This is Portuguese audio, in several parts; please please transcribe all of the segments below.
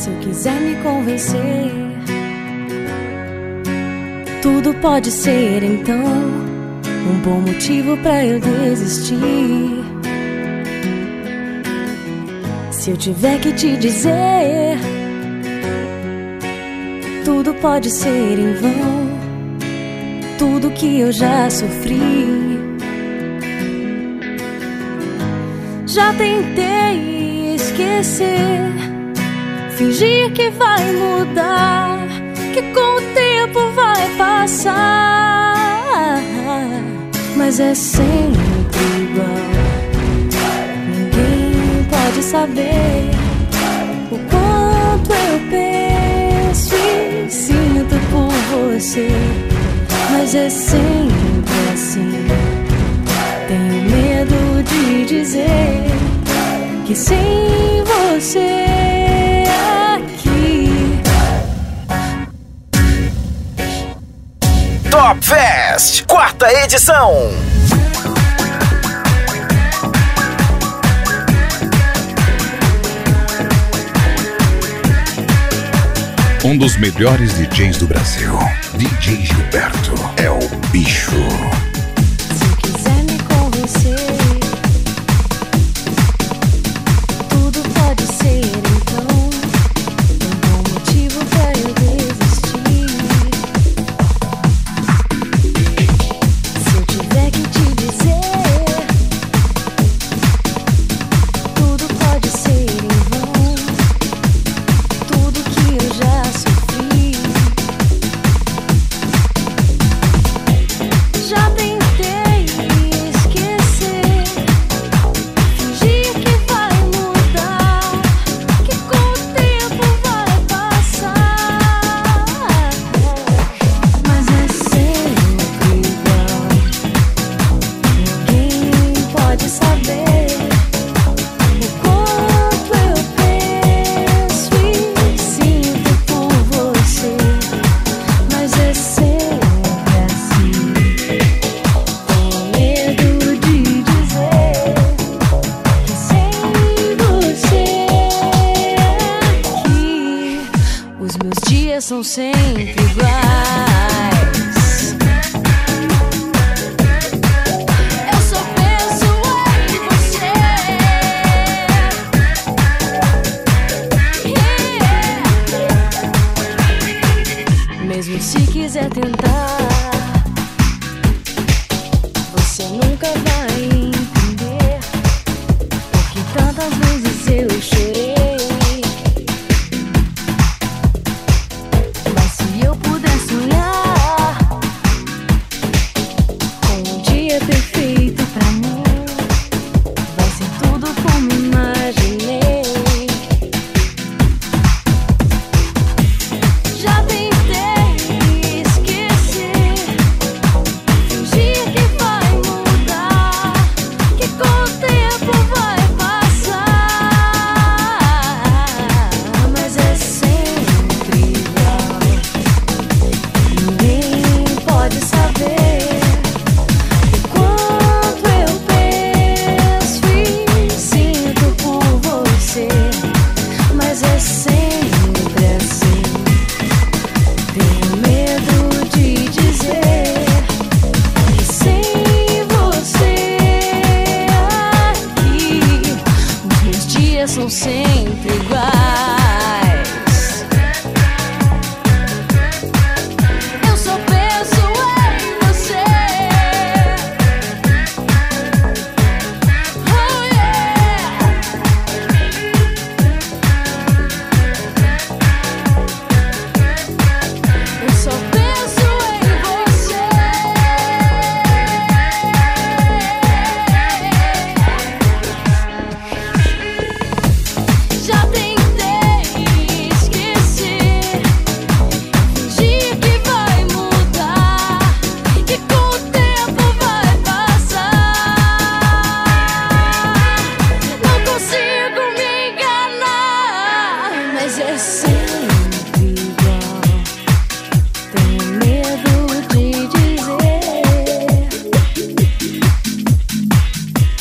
Se eu quiser me convencer, tudo pode ser então um bom motivo pra eu desistir. Se eu tiver que te dizer, tudo pode ser em vão, tudo que eu já sofri. Já tentei esquecer, fingir que vai mudar, que com o tempo vai passar, mas é sempre igual. Ninguém pode saber o quanto eu penso e sinto por você, mas é sempre assim. Tenho medo de dizer que sem você aqui. Top Fest, 4ª edição. Um dos melhores DJs do Brasil, DJ Gilberto, é o bicho. Se eu quiser me convencer, tudo pode ser então um bom motivo pra eu desistir. Se eu tiver que te dizer, tudo pode ser em vão, tudo que eu já sofri. Já tentei esquecer, fingir que vai mudar, que com o tempo vai passar, mas é sempre igual. Ninguém pode saber o quanto eu penso e sinto por você, mas é sempre assim. Tenho medo de dizer que sem você aqui, os meus dias são sempre iguais. Eu só penso em você. Mesmo se quiser tentar, você nunca vai entender porque tantas vezes eu chorei. Mas se eu pudesse sonhar com um dia perfeito pra mim, vai ser tudo como imaginei. Já tentei esquecer, fingir que vai mudar, que com o tempo vai passar, mas é sempre igual. Ninguém pode saber o quanto eu penso e sinto por você, mas é sempre assim. Tenho medo de dizer que sem você aqui, os meus dias são sempre iguais. Eu só penso em você. Oh yeah. Eu só penso em você. Já tentei esquecer, fingir que vai mudar, que com o tempo vai passar. Não consigo me enganar, mas é sempre igual. Tenho medo de dizer.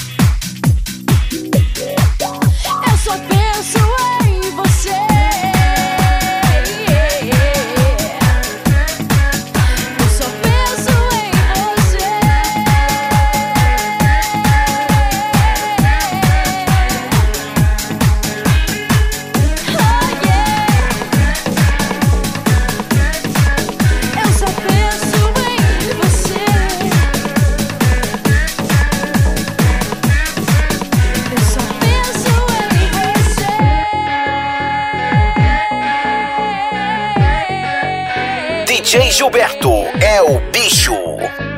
Eu só penso em você. DJ Gilberto é o bicho.